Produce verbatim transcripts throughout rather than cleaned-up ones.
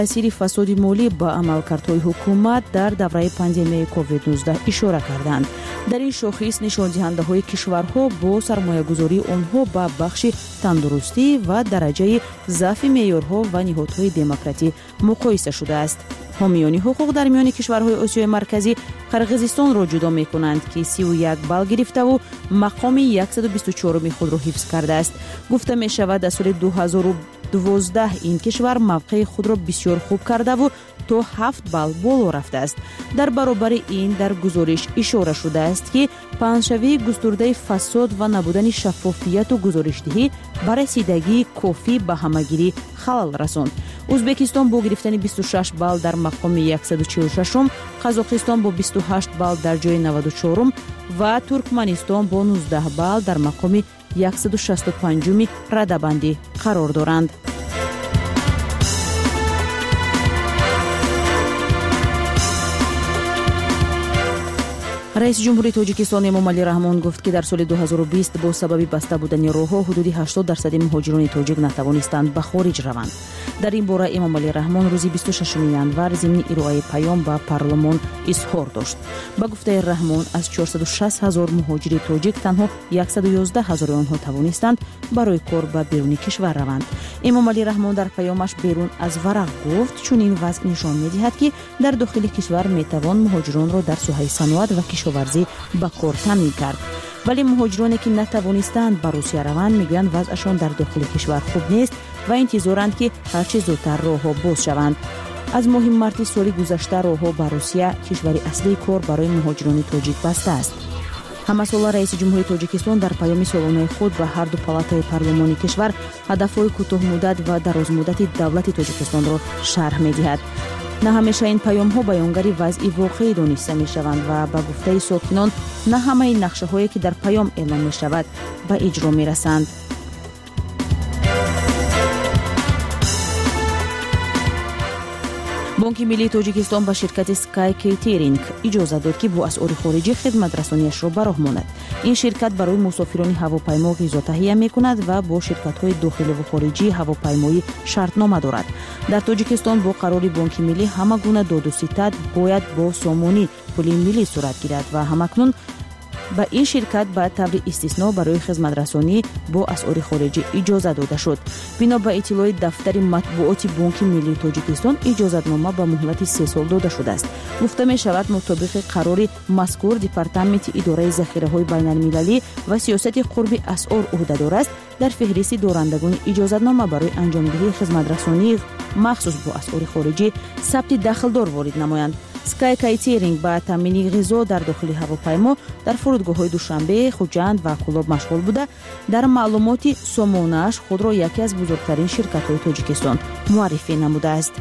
تاثیر فساد مالی با عملکردهای حکومت در دوره پاندمی کووید نوزده اشاره کردند. در این شاخص نشان دهنده های کشورها با سرمایه گذاری آنها به بخش تندرستی و درجه ضعف معیارها و نهادهای دموکراتی مقایسه شده است. حامیان حقوق در میان کشورهای آسیای مرکزی قرقیزستان را جدا می کنند که سی و یک بال گرفته و مقام صد و بیست و چهار خود را حفظ کرده است. گفته می شود در سال دو هزار و دوازده این کشور موقع خود را بسیار خوب کرده و تا هفت بال بالا رفته است. در برابر این در گزارش اشاره شده است که پنجشنبه گسترده فساد و نبودن شفافیت و گزارشدهی بر رسیدگی کافی به همگیری خلل رساند. ازبکستان با گرفتن بیست و شش بال در مقام صد و چهل و شش، قزاقستان با بیست و هشت بال در جای نود و چهار و ترکمنستان با نوزده بال در مقام صد و شصت و پنج رده‌بندی قرار دارند. رئیس جمهوری تاجیکستان امامعلی رحمان گفت که در سال دو هزار و بیست با سبب بسته بودن راه‌ها حدود هشتاد درصد مهاجران تاجیک نتوانستند به خارج روند. در این باره امامعلی رحمان روز بیست و ششم ینور ضمن ارائه پیام به پارلمان اظهار داشت. با گفته رحمان از چهارصد و شصت هزار مهاجر تاجیک تنها صد و یازده هزار آنها توانستند برای کار به بیرون کشور روند. امامعلی رحمان در پیامش بیرون از ورق گفت چون این وضع نشان می‌دهد که در داخل کشور میتوان مهاجران را در ساحه صنعت و کشاورزی به کار تامین کرد. ولی مهاجرانی که نتوانستند به روسیه روند میگویند وضعشان در داخل کشور خوب نیست و انتظارند که هرچه زودتر راه‌ها باز شوند. از ماه مارس سال گذشته راه‌ها به روسیه کشور اصلی کار برای مهاجران تاجیک بسته است. همساله رئیس جمهوری تاجیکستان در پیام سالانه خود به هر دو پالاتای پارلمانی کشور هدف‌های کوتاه مدت و دراز مدت دولت تاجیکستان را شرح می‌دهد. نه همیشه این پیام ها بیانگری وضعی واقعی دانسته می شوند و به گفته ساکنان نه همه این نقشه هایی که در پیام اعلام می شود به اجرا می رسند. بانک ملی تاجیکستان به شرکت سکای کیترینگ اجازه داد که با اسعار خارجی خدمت رسانیش را به راه ماند. این شرکت برای مسافران هواپیما غذا تهیه می‌کند و با شرکت‌های داخلی و خارجی هواپیمایی شرطنامه دارد. در تاجیکستان با قرار بانک ملی همه گونه داد و ستد باید با سامانی پول ملی صورت گیرد و همکنون به این شرکت به طور استثنا برای خدمت رسانی با اسعار خارجی اجازه داده شد. بنا به اطلاع دفتر مطبوعات بانک ملی تاجیکستان اجازتنامه به مهلت سه سال داده شده است. گفته می شود مطابق قرار مذکور دپارتمنت اداره ذخیره‌های بین‌المللی و سیاست قرب اسعار عهدهدار است در فهرست دارندگان اجازتنامه برای انجام دهی خدمت رسانی مخصوص با اسعار خارجی ثبت دخلدار وارد نمایند. سکای کیترینگ با تامین غذا در داخل هواپیما در فرودگاه‌های دوشنبه، خوجند و کلاب مشغول بوده. در معلومات سامانه‌اش خود را یکی از بزرگترین شرکت‌های تاجیکستان معرفی نموده است.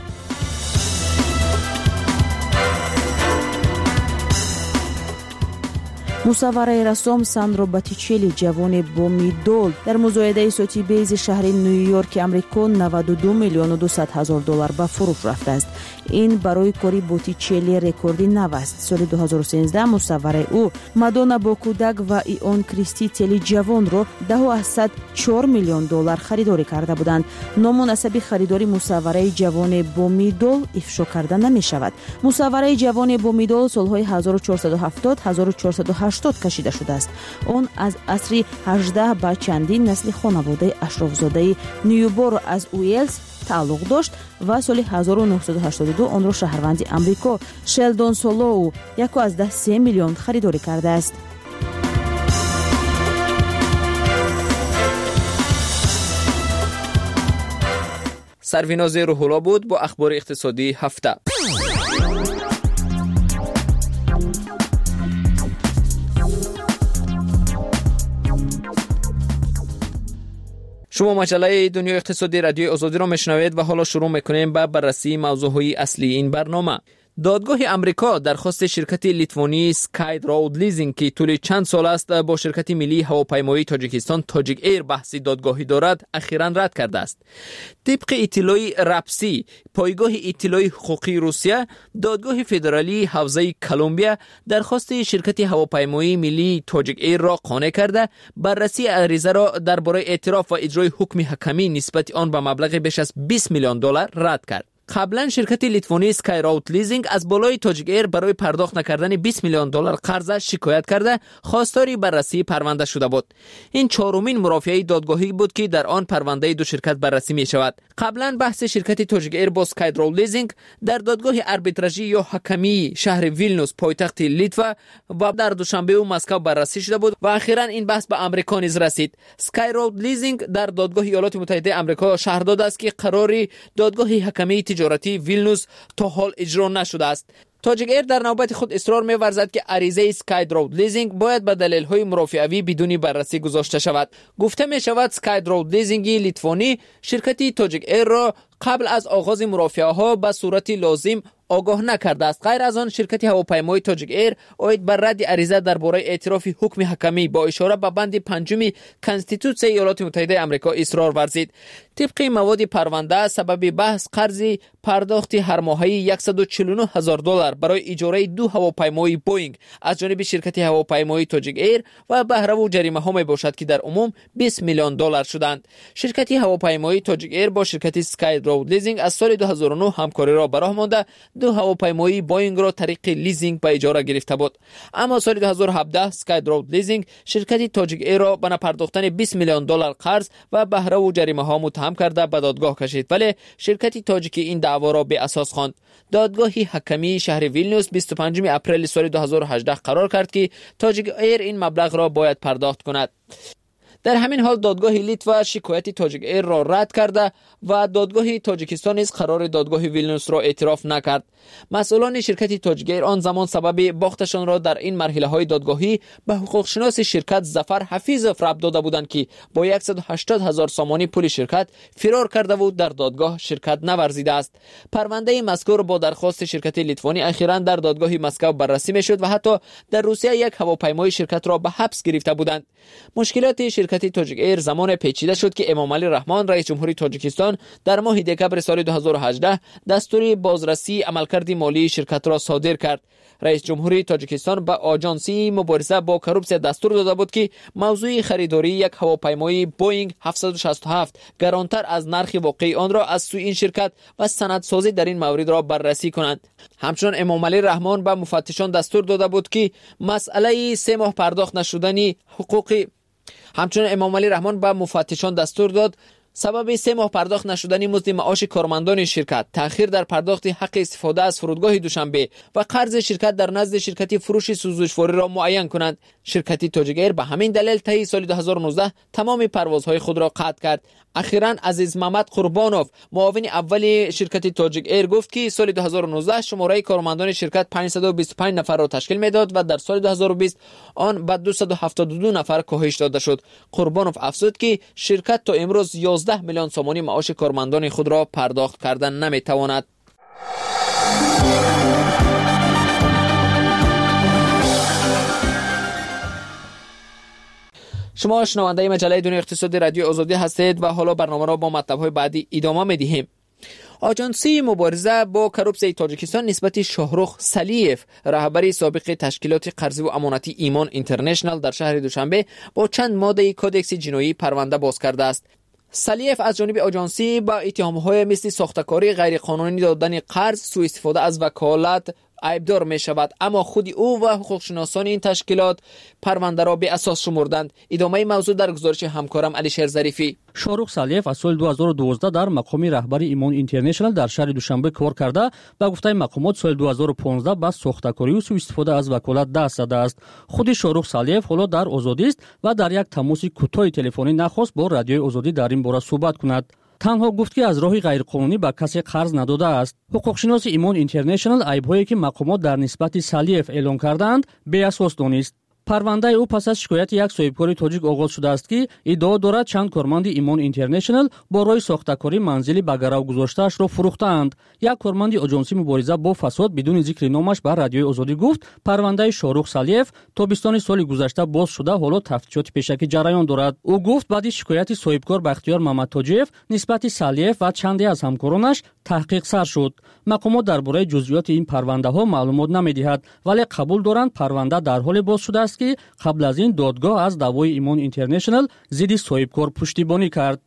مصور رسام ساندرا باتیچلی جوان با مدال در مزایده سوتیبیز شهر نیویورک امریکا نود و دو میلیون و دویست هزار دلار به فروش رفته است. این برای کاری باتیچلی رکوردی نو است. سال دو هزار و سیزده مصور او مادونا با کودک و ایون کریستی تلی جوان را ده و صد و چهار میلیون دلار خریداری کرده بودند. نامناسب خریداری مصور جوان با مدال افشا کرده نمی شود. مصور جوان با مدال سالهای هزار و چهارصد و هفتاد تا هزار و چهارصد و هشتاد کشیده شده است. آن از عصر هجده به چندین نسل خانواده اشرافزاده نیوبور از ویلز تعلق داشت و سال هزار و نهصد و هشتاد و دو آن را شهروند امریکا شلدون سولو یک از ده سه میلیون خریداری کرده است. سرویناز روح‌الله بود با اخبار اقتصادی هفته. شما مجله دنیای اقتصادی رادیو آزادی را میشنوید و حالا شروع میکنیم به بررسی موضوعهای اصلی این برنامه. دادگاه امریکا درخواست شرکت لیتوانی سکای راود لیزینگ که طول چند سال است با شرکت ملی هواپیمایی تاجیکستان تاجیک ایر بحثی دادگاهی دارد اخیراً رد کرده است. طبق اطلاع رپسی پایگاه اطلاع حقوقی روسیه، دادگاه فدرالی حوزه کلمبیا درخواست شرکت هواپیمایی ملی تاجیک ایر را قانع کرده بررسی عریضه را درباره اعتراف و اجرای حکم حکمی نسبت آن به مبلغ بیش از بیست میلیون دلار رد کرد. قبلا شرکت لیتوانی اسکای راوت لیزینگ از بالای تاجیک ایر برای پرداخت نکردن بیست میلیون دلار قرض شکایت کرده خواستار بررسی پرونده شده بود. این چهارمین مرافعه دادگاهی بود که در آن پرونده دو شرکت بررسی می شود. قبلا بحث شرکت تاجیک ایر با اسکای راوت لیزینگ در دادگاه آربیتراژی یا حکمی شهر ویلنوس پایتخت لیتوا و در دوشنبه و مسکو بررسی شده بود و اخیراً این بحث به امریکا نیز رسید. اسکای راوت لیزینگ در دادگاه ایالات متحده آمریکا شهر داده است که قراری دادگاه حکمی تجارتی ویلنوس تا حال اجرا نشده است. تاجیک ایر در نوبت خود اصرار می‌ورزد که عریضه اسکای راوت لیزینگ باید به دلایل‌های مرافعه‌ای بدون بررسی گذاشته شود. گفته می‌شود اسکای راوت لیزینگ لیتوانی شرکتی تاجیک ایر را قبل از آغاز مرافعه‌ها به صورت لازم آگاه نکرده است. غیر از آن شرکت هواپیمایی تاجیک ایر اوید بر رد عریضه درباره اعتراف حکم حکمی با اشاره به بند پنجم کانستیتوسیون ایالات متحده آمریکا اصرار ورزید. طبق مواد پرونده سبب بحث قرض پرداخت هر ماهی صد و چهل و نه هزار دلار برای اجاره دو هواپیمای بوئینگ از جانب شرکت هواپیمایی تاجیک ایر و بهره و جریمه ها می باشد که در عموم بیست میلیون دلار شدند. شرکت هواپیمایی تاجیک ایر با شرکت اسکای راوت لیزینگ از سال دو هزار و نه همکاری را به راه مانده دو هواپیمایی بوئینگ را طریق لیزینگ به اجاره گرفته بود. اما سال دو هزار و هفده اسکای راوت لیزینگ شرکت تاجیک ایر را به نپرداختن بیست میلیون دلار قرض و بهره و جریمه ها متهم کرده به دادگاه کشید، ولی شرکت تاجیکی این دعوا را به اساس خواند. دادگاه حکمی شهر ویلنیوس بیست و پنجم اپریل سال دو هزار و هجده قرار کرد که تاجیک ایر این مبلغ را باید پرداخت کند. در همین حال دادگاه لیتوا شکایت تاجیک ایر را رد کرده و دادگاه تاجیکستان نیز قرار دادگاه ویلنیوس را اعتراف نکرد. مسئولان شرکت تاجیک ایر آن زمان سبب باختشان را در این مرحله های دادگاهی به حقوق شناس شرکت ظفر حفیظов ربط داده بودند که با صد و هشتاد هزار سامانی پول شرکت فرار کرده و در دادگاه شرکت نورزیده است. پرونده مذکور با درخواست شرکت لیتوانی اخیراً در دادگاه مسکو بررسی میشد و حتی در روسیه یک هواپیمای شرکت را به حبس گرفته بودند. مشکلات شرکت تاجیک ایر زمان پیچیده شد که امام علی رحمان رئیس جمهوری تاجیکستان در ماه دکمبر سال دو هزار و هجده دستور بازرسی عملکرد مالی شرکت را صادر کرد. رئیس جمهوری تاجیکستان به آژانسی مبارزه با کروپسیا دستور داده بود که موضوع خریداری یک هواپیمای بوئینگ هفتصد و شصت و هفت گرانتر از نرخ واقعی آن را از سوی این شرکت و سندسازی در این مورد را بررسی کنند. همچنین امام علی رحمان به مفتشان دستور داده بود که مسئله سه ماه پرداخت نشدنی حقوقی همچنین امام علی رحمان به مفتشان دستور داد سبب سه ماه پرداخت نشدنی مزد معاش کارمندان شرکت، تأخیر در پرداخت حق استفاده از فرودگاه دوشنبه و قرض شرکت در نزد شرکت فروش سوزشواری را معین کنند. شرکت تاجیک ایر به همین دلیل طی سال دو هزار و نوزده تمام پروازهای خود را قطع کرد. اخیراً عزیز محمد قربانوف معاون اول شرکت تاجیک ایر گفت که سال دو هزار و نوزده شماره کارمندان شرکت پانصد و بیست و پنج نفر را تشکیل میداد و در سال دو هزار و بیست آن به دویست و هفتاد و دو نفر کاهش داده شد. قربانوف افزود که شرکت تا امروز یازده میلیون سامانی معاش کارمندان خود را پرداخت کردن نمیتواند. شما شنونده مجله دنیای اقتصادی رادیو آزادی هستید و حالا برنامه را با مطلب‌های بعدی ادامه می‌دهیم. آژانسی مبارزه با کروپسیای تاجیکستان نسبت شاهرخ سلیف رهبری سابق تشکیلات قرضی و امانتی ایمان اینترنشنال در شهر دوشنبه با چند ماده کدکس جنایی پرونده باز کرده است. سلیف از جانب آژانسی با اتهام‌های مثل ساختکاری غیرقانونی دادن قرض، سوء استفاده از وکالت عیبدار می شود، اما خود او و حقوقشناسان این تشکیلات پرونده را به اساس شمردند. ادامه موضوع در گزارش همکارم علیشیر ظریفی. شاهرخ سلیف از سال دو هزار و دوازده در مقام رهبری ایمان اینترنشنال در شهر دوشنبه کار کرده و گفته مقامات سال دو هزار و پانزده با ساختکاری و سوء استفاده از وکالت دست زده است. خود شاهرخ سلیف حالا در آزادی است و در یک تماس کوتاه تلفنی نخواست با رادیوی آزادی در این باره صحبت کند. تنها گفت که از راه غیرقانونی به کسی قرض نداده است. حقوقشناس ایمان اینترنشنال عیب‌هایی که مقامات در نسبت سلیف اعلام کردند به اساس دانست. پرونده او پس از شکایت یک صاحبکار تاجیک آغاز شده است که ادعا دارد چند کارمند ایمان اینترنشنال با راه ساختکاری منزلی به گرو گذاشته‌اش را فروختند. یک کارمند آژانسی مبارزه با فساد بدون ذکر نامش به رادیوی آزادی گفت پرونده شاهرخ سلیف تابستان سال گذشته باز شده، حالا تفتیشات پیشکی جریان دارد. او گفت بعد از شکایت صاحبکار بختیار محمد تاجیف نسبت سلیف و چندی از همکارانش تحقیق سر شد. مقامات درباره جزئیات این پرونده ها معلومات نمی‌دهند، ولی قبول دارند پرونده در حال باز شده است که قبل از این دادگاه از دعوای ایمان اینترنشنال ضد صاحبکار پشتیبانی کرد.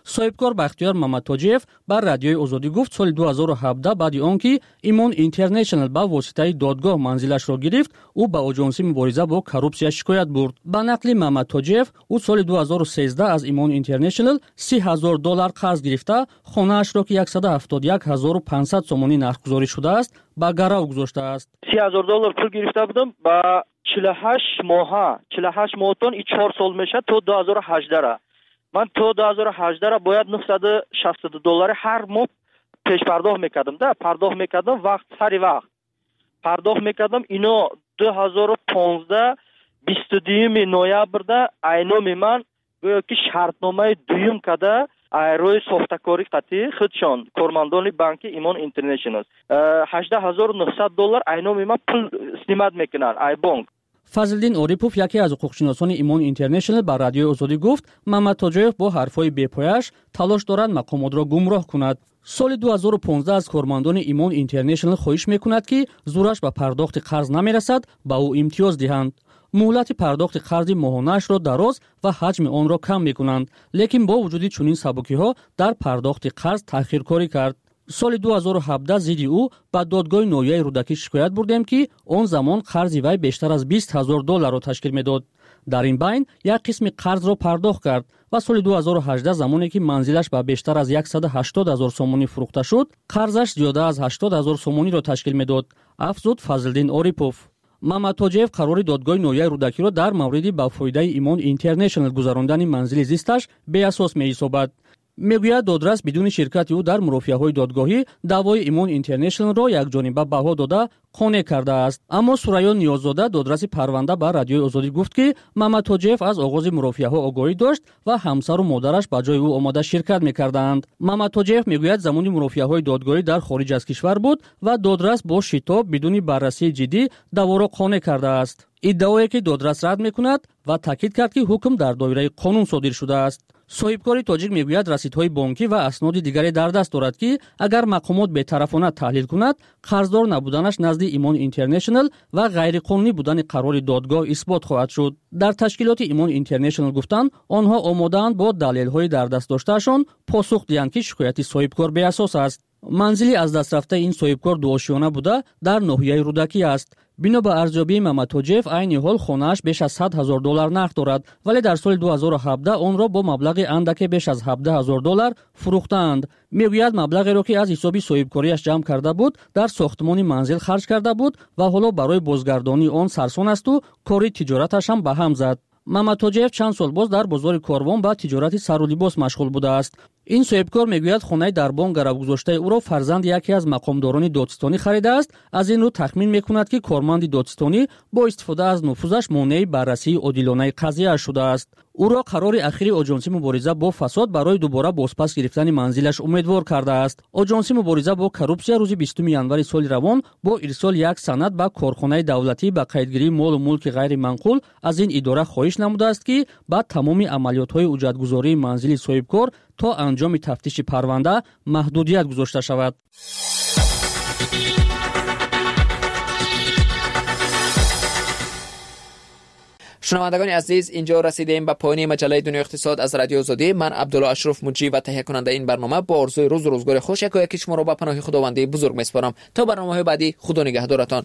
صاحبکار بختیار مامدتاجیف بر رادیوی آزادی گفت سال دو هزار و هفده بعد آن که ایمان اینترنشنال با واسطه دادگاه منزلش را گرفت او به آژانس مبارزه با کروپسیا شکایت برد. به نقل مامدتاجیف او سال دو هزار و سیزده از ایمان اینترنشنال سی هزار دلار قرض گرفته خانه‌اش را که صد و هفتاد و یک هزار و پانصد سومانی نرخگذاری شده است به گرو گذاشته است. سی هزار دلار پول گرفته بودم با چهل و هشت ماه چهل و هشت ماهتون این چهار سال میشه تا دو هزار و هجده را من تا دو هزار و هجده را باید نهصد و شصت دلار هر ماه پیش پرداخت میکردم. ده پرداخت میکردم وقت سری وقت پرداخت میکردم. اینو دو هزار و پانزده بیست و دو نوامبر ده اینو من گویا که شرطنامه دویم کده روی ساختکاری قطعی خودشان کارمندان بانک ایمان اینترنشنال هجده هزار و نهصد دلار اینو من پول سنیمت میکنن ای بانک. فضلدین اوریپوف یکی از حقوقشناسان ایمان اینترنشنال بر رادیوی آزادی گفت مامدتاجیف با حرفهای بی‌پایه‌اش تلاش دارد مقامات را گمراه کند. سال دو هزار و پانزده از کارمندان ایمان اینترنشنال خواهش میکند که زورش به پرداخت قرض نمیرسد با او امتیاز دهند. مهلت پرداخت قرض ماهانه‌اش را دراز و حجم آن را کم میکنند، لیکن با وجود چنین سبکی‌ها در پرداخت قرض تأخیرکاری کرد. سال دو هزار و هفده ضد او به دادگاه نویای رودکی شکایت بردیم که آن زمان قرض وی بیشتر از بیست هزار دلار را تشکیل میداد. در این بین یک قسم قرض را پرداخت کرد و سال دو هزار و هجده زمانی که منزلش به بیشتر از صد و هشتاد هزار سومانی فروخته شد قرضش زیاده از هشتاد هزار سومانی را تشکیل میداد، افزود فضلدین اوریپوف. مامدتاجیف قرار دادگاه نویای رودکی را در مورد با فایده ایمان اینترنشنال گذراندن منزل زیستش بی اساس می‌یابد. میگوید دادرس بدون شرکت او در مرافعه‌های دادگاهی دعوای ایمان اینترنشنال را یکجانبه بها داده قانع کرده است. اما سوریا نیاززاده دادرس پرونده بر رادیوی آزادی گفت که مامدتاجیف از آغاز مرافعه‌ها آگاهی داشت و همسر و مادرش به جای او آماده شرکت می‌کردند. مامدتاجیف میگوید زمانی مرافعه‌های دادگاهی در خارج از کشور بود و دادرس با شتاب بدون بررسی جدی دعوا را قانع کرده است. ادعایی که دادرس رد می‌کند و تاکید کرد که حکم در دایره قانون صادر شده است. صاحبکار تاجیک میگوید رسیدهای بانکی و اسناد دیگری در دست دارد که اگر مقامات بی‌طرفانه تحلیل کند قرضدار نبودنش نزد ایمان اینترنشنال و غیرقانونی بودن قرار دادگاه اثبات خواهد شد. در تشکیلات ایمان اینترنشنال گفتند آنها آماده‌اند با دلایل‌های در دست داشتهشان پاسخ دهند که شکایت صاحبکار بی اساس است. منزلی از دست رفته این صاحبکار دوآشیانه بوده در ناحیه رودکی است. بنا به ارزیابی مامدتاجیف عین حال خانه‌اش بیش از صد هزار دلار نقد دارد، ولی در سال دو هزار و هفده آن را با مبلغ اندکی بیش از هفده هزار دلار فروختند. میگوید مبلغی را که از حساب صاحبکاریش جمع کرده بود در ساختمان منزل خرج کرده بود و حالا برای بازگردانی آن سرسان است و کاری تجارتش هم به هم زد. مامدتاجیف چند سال باز در بازار کاروان با تجارت سر و لباس مشغول بوده است. این صاحبکار میگوید خانه در بانک گرو گذاشته او را فرزند یکی از مقامداران دادستانی خریده است. از این رو تخمین میکند که کارمند دادستانی با استفاده از نفوذش مانع بررسی عادلانه قضیه شده است. او را قرار اخیر آژانس مبارزه با فساد برای دوباره بازپس گرفتن منزلش امیدوار کرده است. آژانس مبارزه با کروپسیا روز بیستم ژانویه سال روان با ارسال یک سند به کارخانه دولتی به قیدگیری مال و ملک غیر منقول از این اداره خواهش نموده است که بعد تمام عملیات‌های اجرتگذاری منزل صاحبکار تا انجام تفتیش پرونده محدودیت گذاشته شود. شنوندگان عزیز، اینجا رسیدیم به پایان مجله دنیای اقتصاد از رادیو آزادی. من عبدالله اشرف مجری و تهیه کننده این برنامه با آرزوی روز و روزگار خوش یکایک شما را به پناه خداوند بزرگ میسپارم. تا برنامه‌های بعدی، خدا نگهدارتان.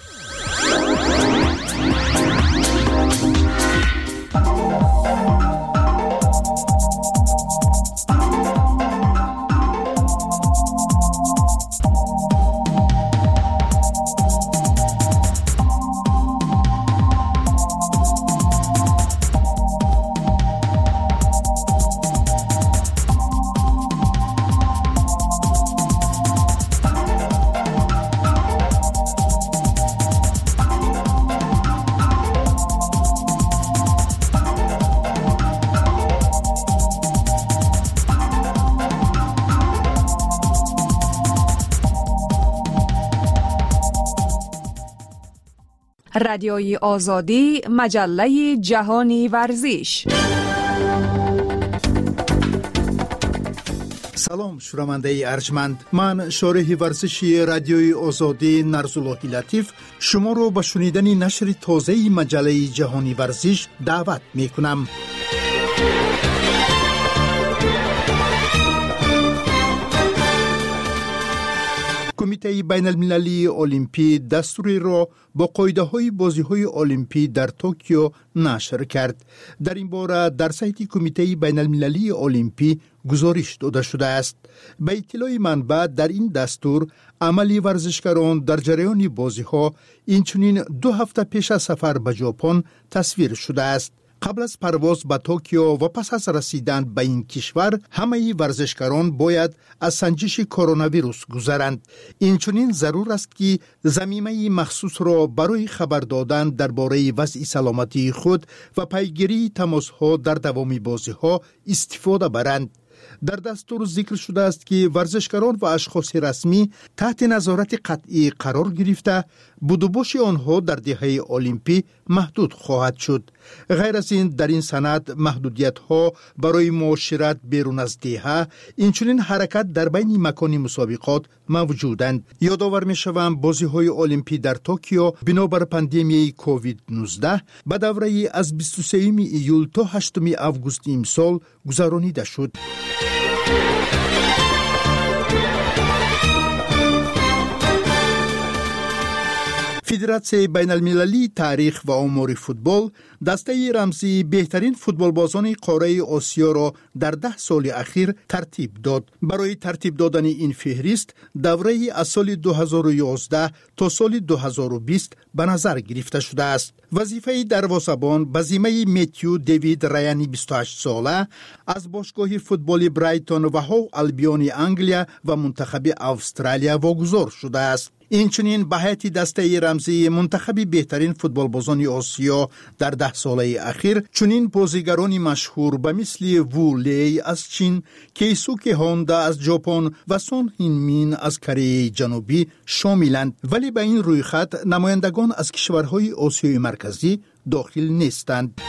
رادیوی آزادی، مجله جهانی ورزش. سلام شنونده ارجمند، من شارح ورزشی رادیوی آزادی نرزالله لطیف شما رو به شنیدن نشر تازه مجله جهانی ورزش دعوت می کنم. کمیته بین المللی المپی دستوری را با قاعده های بازی های المپی در توکیو نشر کرد. در این باره در سایت کمیته بین المللی المپی گزارش داده شده است. به اطلاع منبع در این دستور عملی ورزشکاران در جریان بازی ها اینچنین دو هفته پیش از سفر به ژاپن تصویر شده است. قبل از پرواز به توکیو و پس از رسیدن به این کشور همه ورزشکاران باید از سنجش کرونا ویروس گذرند. اینچنین ضرور است که ضمیمه مخصوص را برای خبر دادن درباره وضع سلامتی خود و پیگیری تماس‌ها در دوام بازی‌ها استفاده برند. در دستور ذکر شده است که ورزشکاران و اشخاص رسمی تحت نظارت قطعی قرار گرفته بود و باش آنها در دهه المپی محدود خواهد شد. غیر از این در این سند محدودیت ها برای معاشرت بیرون از دهه اینچنین حرکت در بین مکان مسابقات موجودند. یادآور می شوم بازی های المپی در توکیو بنابر پاندمی کووید نوزده به دوره از بیست و سوم ایول تا هشتم آگوست امسال گذرانیده شد. فدراسیون بین المللی تاریخ و آمار فوتبال دسته رمزی بهترین فوتبال بازان قاره آسیا را در ده سال اخیر ترتیب داد. برای ترتیب دادن این فهرست دوره از سال دو هزار و یازده تا سال دو هزار و بیست به نظر گرفته شده است. وظیفه دروازه‌بان به ذمه متیو دیوید رایانی بیست و هشت ساله از باشگاه فوتبال برایتون و هاو البیون انگلیا و منتخب استرالیا واگذار شده است. اینچنین به هیئت دسته رمزی منتخب بهترین فوتبال بازان آسیا در ده ساله اخیر چنین بازیگرانی مشهور به مثل وو لی از چین، کیسوکی هوندا از ژاپن و سون هین مین از کره جنوبی شاملند، ولی به این روی خط نمایندگان از کشورهای آسیای مرکزی داخل نیستند.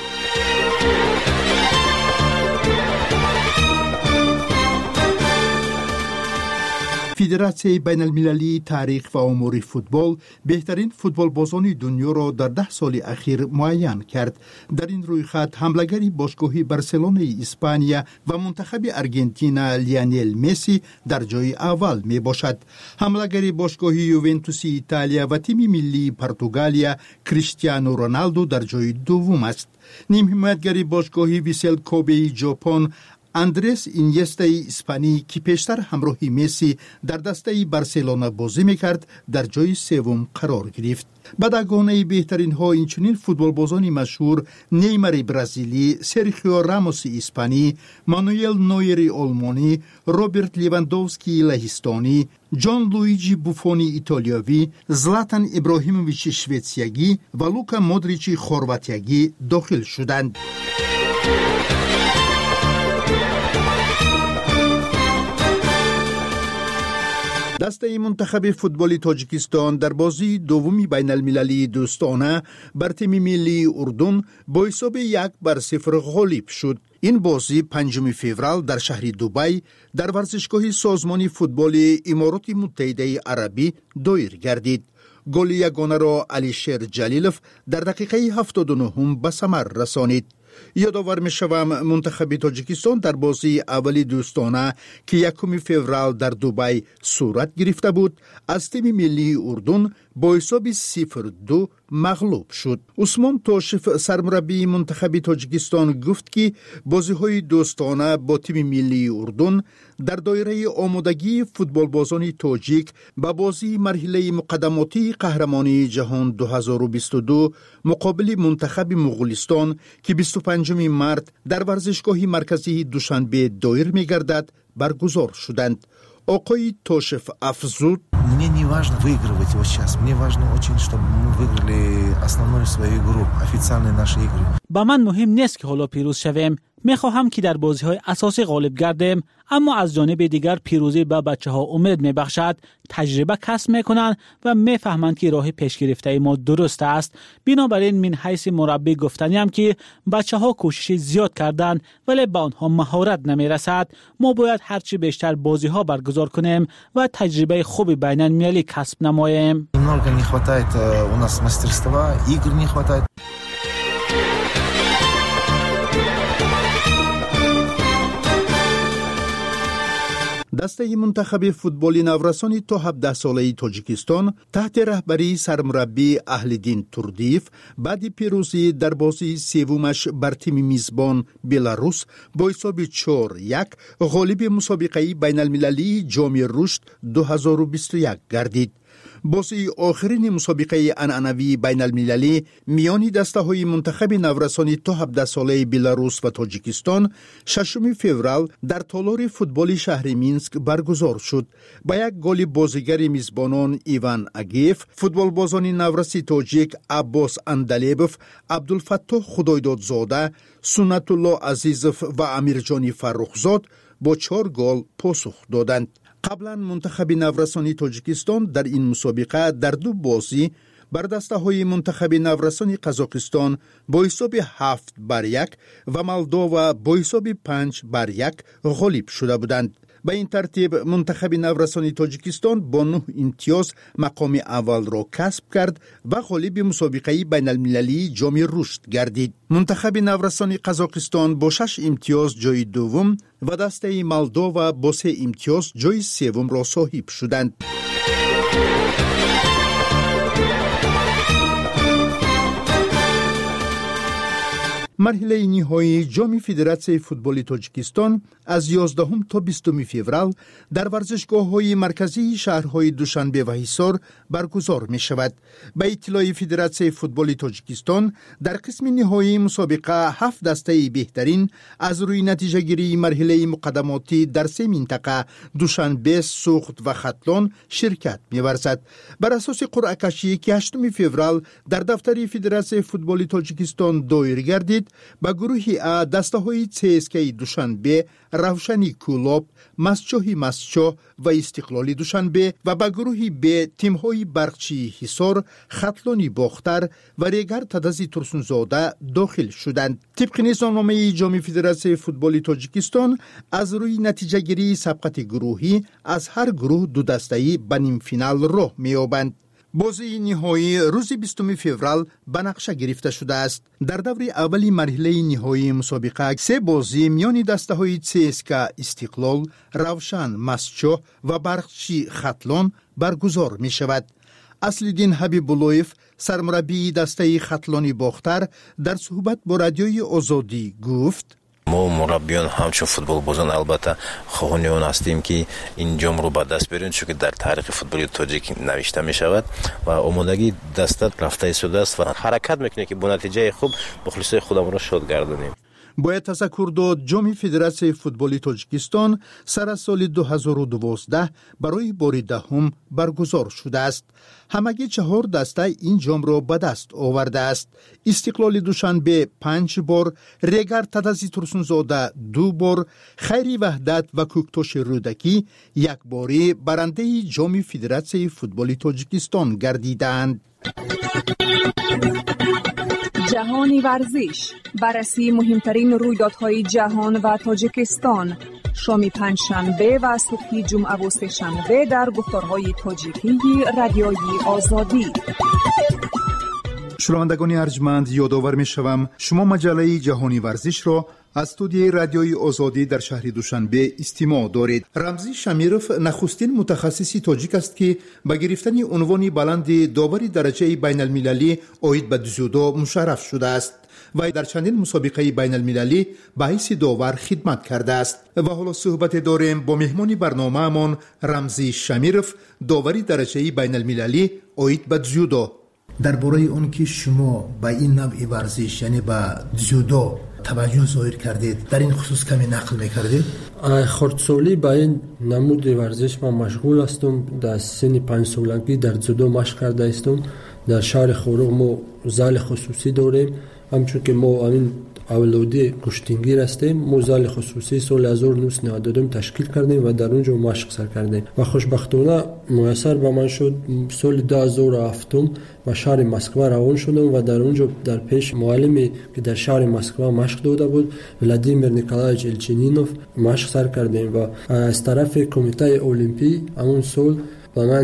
فدراسیون بین المللی تاریخ و آمار فوتبال بهترین فوتبال بازان دنیا را در ده سال اخیر معین کرد. در این روی خط حمله‌گر باشگاه بارسلونای اسپانیا و منتخب ارژانتین لیونل مسی در جای اول می باشد. حمله‌گر باشگاه یوونتوس ایتالیا و تیم ملی پرتغالیا کریستیانو رونالدو در جای دوم است. نیم حمایتگر باشگاه ویسل کوبه ژاپن اندرس اینیستا اسپانی که پیشتر همراه مسی در دسته بارسلونا بازی میکرد در جای سوم قرار گرفت. بدگانه بهترین ها اینچنین فوتبال بازان مشهور نیمار برزیلی، سرخیو راموس اسپانی، مانوئل نویر آلمانی، روبرت لیواندوفسکی لهستانی، جان لویجی بوفونی ایتالیایی، زلاتان ابراهیموویچ شویتسیایی و لوکا مودریچ خرواتیایی داخل شدند. دسته منتخب فوتبال تاجیکستان در بازی دومی بین المللی دوستانه بر تیم ملی اردن با حساب یک بر صفر غالب شد. این بازی پنجم فوریه در شهر دبی در ورزشگاه سازمان فوتبال امارات متحده عربی دایر گردید. گل یگانه را علیشیر جلیلوف در دقیقه هفتاد و نه به ثمر رسانید. یادآور می شوم منتخب تاجیکستان در بازی اولی دوستانه که یکم فوریه در دبی صورت گرفته بود از تیم ملی اردن با حساب صفر دو مغلوب شد. عثمان توشف سرمربی منتخب تاجیکستان گفت که بازی های دوستانه با تیم ملی اردن در دایره آمادگی فوتبال بازان تاجیک به بازی مرحله مقدماتی قهرمانی جهان دو هزار و بیست و دو مقابل منتخب مغولستان که بیست و پنجم مارس در ورزشگاه مرکزی دوشنبه دایر می گردد برگزار شدند. آقای توشف افزود: Мне не важно выигрывать вот сейчас. Мне важно очень, чтобы мы выиграли основную свою игру, официальные наши игры. با من مهم نیست که حالا پیروز شویم. میخواهم که در بازی‌های اساسی غالب گردیم، اما از جانب دیگر پیروزی به بچه‌ها امید میبخشد، تجربه کسب میکنند و میفهمند که راه پیش گرفته ما درست است. بنابراین من حیث مربی گفتنیم که بچه‌ها کوشش زیاد کردند ولی به آنها مهارت نمیرسد. ما باید هرچی بیشتر بازی‌ها برگزار کنیم و تجربه خوبی بین المللی کسب نماییم. Немного не хватает у нас мастерства, игр не хватает. دسته منتخب فوتبال نورسان تا هفده ساله تاجیکستان تحت رهبری سرمربی اهلدین توردیف بعد پیروزی در بازی سومش بر تیم میزبان بلاروس با حساب چهار یک غالب مسابقه بین المللی جام رشد دو هزار و بیست و یک گردید. بازی آخرین مسابقه عنعنوی بین المللی میان دسته های منتخب نورسانی تا هفده ساله بلاروس و تاجیکستان ششم فوریه در تالار فوتبال شهر مینسک برگزار شد. با یک گل بازیگر میزبانان ایوان اگیف، فوتبال بازان نورسی تاجیک عباس اندلیبف، عبدالفتاح خدایدادزاده، سنت الله عزیزف و امیرجانی فرخزاد با چهار گل پاسخ دادند. قبلا منتخب نورسانی تاجیکستان در این مسابقه در دو بازی بر دسته های منتخب نورسانی قزاقستان با حساب هفت بر یک و مولداوا با حساب پنج بر یک غالب شده بودند. به این ترتیب منتخب نورسانی تاجیکستان با نه امتیاز مقام اول را کسب کرد و غالب مسابقه بین المللی جام رشد گردید. منتخب نورسانی قزاقستان با شش امتیاز جای دوم و دسته مولداوا با سه امتیاز جای سوم را صاحب شدند. مرحله نهایی جام فدراسیون فوتبال تاجیکستان از یازدهم تا بیستم فوریه در ورزشگاه‌های مرکزی شهرهای دوشنبه و حصار برگزار می شود. به اطلاع فدراسیون فوتبال تاجیکستان در قسم نهایی مسابقه هفت دسته بهترین از روی نتیجه گیری مرحله مقدماتی در سه منطقه دوشنبه، سوخت و ختلان شرکت می ورزد. بر اساس قرعه کشی که هشتم فوریه در دفتر فدراسیون فوتبال تاجیکستان دایر گردید، با گروه ا دسته های سی اس کی دوشنبه، روشنی کولاب، مسچوهی مسچو و استقلالی دوشنبه و با گروه ب تیم های برقچی حصار، ختلانی باختر و ریگر تدزی ترسونزاده داخل شدند. طبق نظامنامه جام فدراسیون فوتبال تاجیکستان از روی نتیجه گیری سبقت گروهی از هر گروه دو دسته‌ای به نیم فینال راه می‌یابند. بازی نهایی روز بیستم فوریه به نقشه گرفته شده است. در دور اولی مرحله نهایی مسابقه سه بازی میان دسته های سی اس کی استقلال، روشن مسچو و برقچی ختلان برگزار می شود. اصلالدین حبیب‌اللهیف سرمربی دسته ختلانی باختر در صحبت با رادیوی آزادی گفت: ما مربیان همچون فوتبال بازان البته خواهان آن هستیم که این جام رو به دست بیاریم، چون که در تاریخ فوتبال تاجیک نوشته می شود و آمادگی دست رفته ایستاده است و حرکت میکنه که با نتیجه خوب مخلصای خودمون را شاد گردانیم. باید تذکر داد جام فدراسیون فوتبال تاجیکستان سر سال دو هزار و دوازده برای بار دهم برگزار شده است. همگی چهار دسته این جام را به دست آورده است. استقلال دوشنبه پنج بار، ریگر تدزی ترسونزاده دو بار، خیری وحدت و کوکتاش رودکی یک باری برنده جام فدراسیون فوتبال تاجیکستان گردیدند. جهانی ورزش، بررسی مهمترین رویدادهای جهان و تاجیکستان، شام پنجشنبه و صبح جمعه و سه‌شنبه در گفتارهای تاجیکی رادیوی آزادی. شنوندگان ارجمند، یادآور می‌شوم شما مجله جهانی ورزش را از استودیوی رادیوی آزادی در شهر دوشنبه استماع دارید. رمزی شمیروف نخستین متخصص تاجیک است که با گرفتن عنوان بلند داور درجه بین المللی عاید به زودو مشرف شده است و در چندین مسابقه بین المللی به حیث داور خدمت کرده است. و حالا صحبت داریم با مهمان برنامه‌مان رمزی شمیروف، داوری درجه بین المللی عاید به زودو. درباره اون که شما با این نوع ورزش یعنی با جودو توجه ظاهر کردید، در این خصوص کمی نقل میکردید؟ خردسالی با این نمود ورزش من مشغول هستم. در سن پنج سالگی در جودو مشق کرده هستم. در شهر خوروغ ما زال خصوصی داریم، همچون که ما این اولادی کشتینگیر هستیم. ما زال خصوصی سال هزار و نهصد و نود و دو تشکیل کردیم و در اونجا مشق سر کردیم و خوشبختانه میسر به من شد سال دو هزار و هفت و شهر مسکو روان شدم و در اونجا در پیش معلمی که در شهر مسکو مشق داده بود، ولادیمیر نیکولایویچ الچینینوف، مشق سر کردیم و از طرف کمیته المپی همون سال به من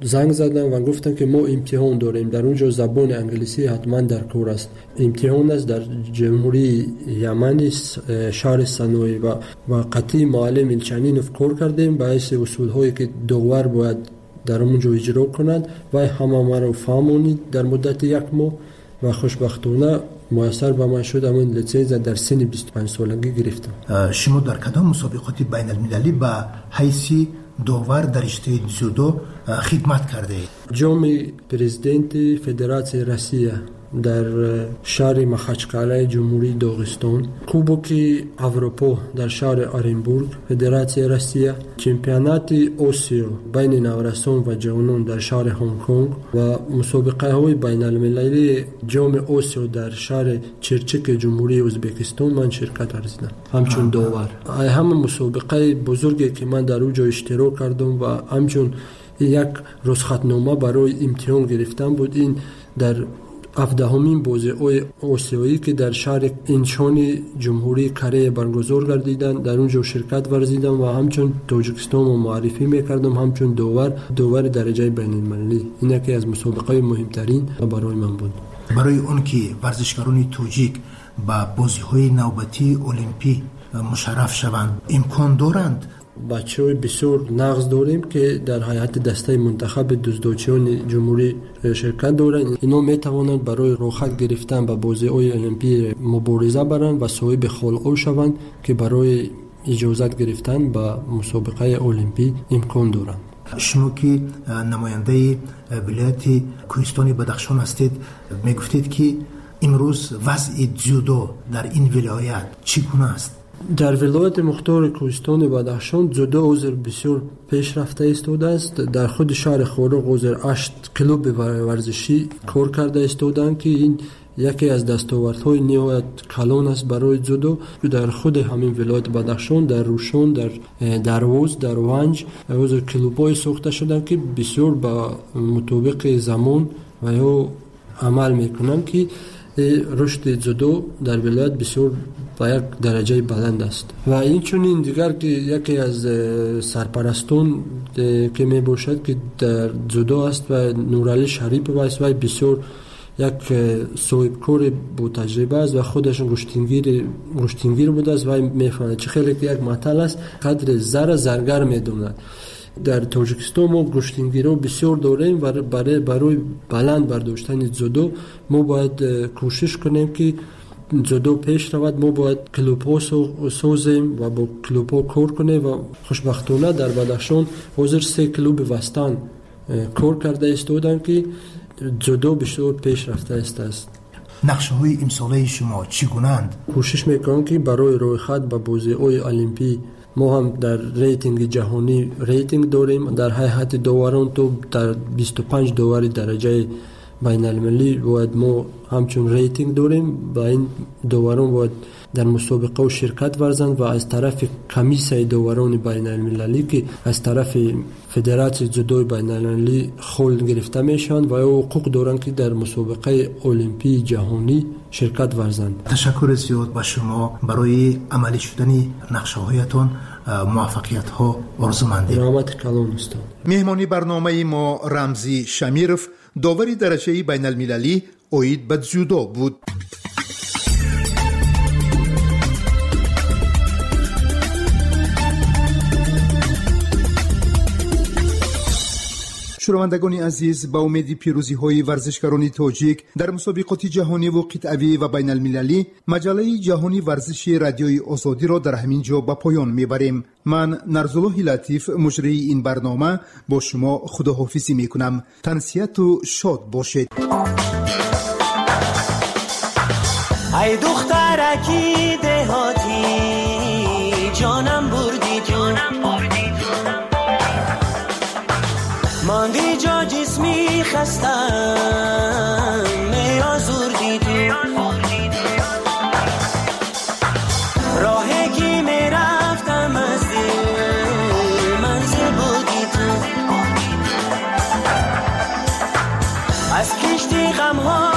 زنگ زدن و گفتن که ما امتحان داریم در اونجا، زبان انگلیسی حتما در کار است. امتحان است در جمهوری یمن شهر سنوی و و قطعی معلم الچنینوف کار کردیم باعث اصول هایی که داور باید در اونجا اجرا کنند و همه ما رو فهمونید در مدت یک ماه و خوشبختانه میسر به من شد. امون لیسانس در سن بیست و پنج سالگی گرفتم. شما در کدام مسابقات بین المللی به حیث داور در رشته جودو خدمت کرده اید؟ جام پرزیدنت فدراسیون روسیه در شهر مخچکاله جمهوری داغستان، کوبوک اروپا در شهر آرنبورگ فدراسیون روسیه، چمپیونات آسیا بین نوجوانان و جوانان در شهر هنگ کنگ و مسابقه های بین المللی جام آسیا در شهر چرچک جمهوری ازبکستان من شرکت ورزیدم همچون داور. همه مسابقه بزرگی که من در اونجا اشتراک کردم و همچون یک رخصتنامه برای امتحان گرفتم بود. این در هفدهمین بازی آسیایی که در شهر انچان جمهوری کره برگزار گردیدند در اونجا شرکت ورزیدم و همچون تاجیکستان رو معرفی میکردم همچون داور داور درجه بین المللی. این یکی از مسابقه مهمترین برای من بود. برای اون که ورزشکاران تاجیک با بازی‌های نوبتی المپی مشرف شوند امکان دارند؟ بچه‌های بسیار نقص داریم که در هیئت دسته منتخب دزدوچیان جمهوری شرکت دارند. اینا میتوانند برای راحت گرفتن به بازی‌های المپی مبارزه برند و صاحب خلع شوند که برای اجازت گرفتن به مسابقه المپی امکان دارند. شما که نماینده ولایت کوهستان بدخشان هستید، میگفتید که امروز وضع جودو در این ولایت چگونه است؟ در ولایت مختار کوهستان بدخشان جودو حضور بسیار پیش رفته ایستاده است. در خود شهر خورق حضور هشت کلوب ورزشی کار کرده ایستادند که این یکی از دستاوردهای نهایت کلان است برای جودو. در خود همین ولایت بدخشان در روشون، در دروز، در ونج حضور کلوب‌های ساخته شدند که بسیار با مطابق زمان و یا عمل میکنند که رشد جودو در ولایت بسیار با یک درجه بلند است. و این چونین دیگر که یکی از سرپرستان که می باشد که در جودو است و نورعلی شریف است و بسیار یک صاحب کار با تجربه است و خودش گشتینگیر گشتینگیر بوده است و میفهمد چه خیلی که یک مطلب است قدر زر زرگر میدوند. در تاجیکستان ما گشتینگیرها بسیار داریم و برای برای بلند برداشتن جودو ما باید کوشش کنیم که جودو پیش رود. ما باید کلوب‌ها سازیم و با کلوب‌ها کار کنیم و خوشبختانه در بدخشان حاضر سه کلوب وستان کار کرده ایستادند که جودو بسیار پیش رفته است. نقشه های امساله شما چگونه‌اند؟ کوشش میکنم که برای روی خط به بازی‌های المپی ما هم در ریتینگ جهانی ریتینگ داریم. در هیئت داوران تو در بیست و پنج داور درجه بین المللی باید ما همچون ریتینگ داریم. با این داوران باید در مسابقه و شرکت ورزند و از طرف کمیسیون داوران بین المللی که از طرف فدراسیون جودو بین المللی خلع گرفته میشن و حقوق دارند که در مسابقه المپی جهانی شرکت ورزند. تشکر زیاد به شما برای عملی شدن نقشه هایتان. موفقیت ها آرزومندیم. رحمت کلام است. مهمانی برنامه ما رمزی شمیرف داوری درجه بین المللی اوید به جودو بود. شنوندگان عزیز، با امید پیروزی های ورزشکاران تاجیک در مسابقات جهانی و قطعی و بین المللی، مجله جهانی ورزشی رادیوی آزادی را در همین جا به پایان میبریم. من نرزالله لطیف مجری این برنامه با شما خداحافظی میکنم. تنسیت و شاد باشید. ای دخترکی دهاتی جانم بردی جانم بردی ماندی جا جسمی خستم میازوردی تو راهی که میرفتم از دل منزل بودی تو از کشتی غمها